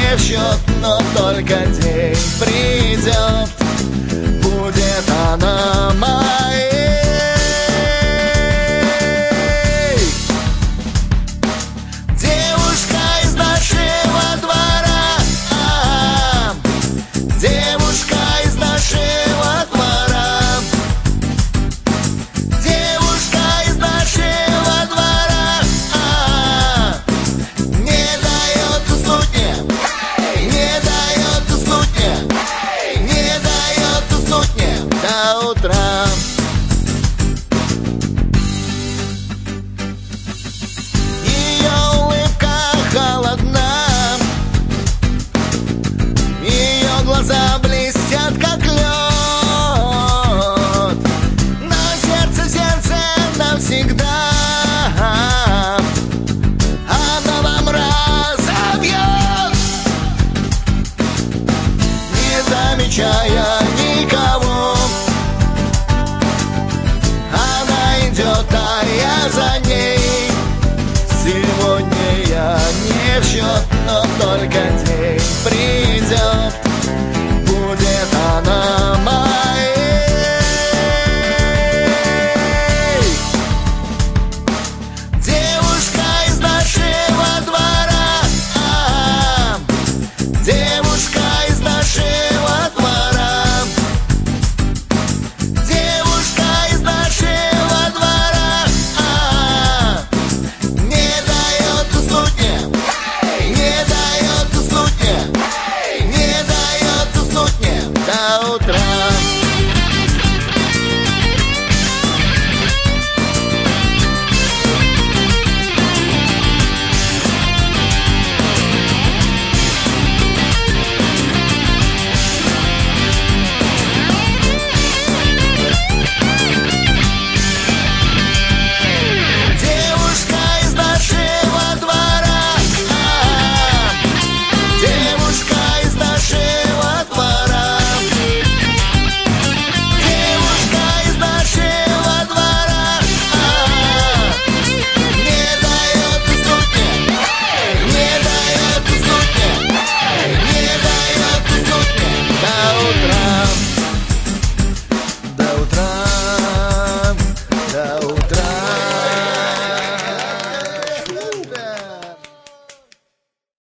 не в счет, но только день придет, будет она моей. Девушка из нашего двора, девушка из нашего двора, девушка из нашего двора, не дает уснуть мне, не дает уснуть мне, не дает уснуть мне до утра. Ее улыбка холодна, ее глаза блестят, как лед, но сердце навсегда она вам разобьет, не замечая никого. Она идет, а я за ней. Сегодня я не в счет, но только день придет,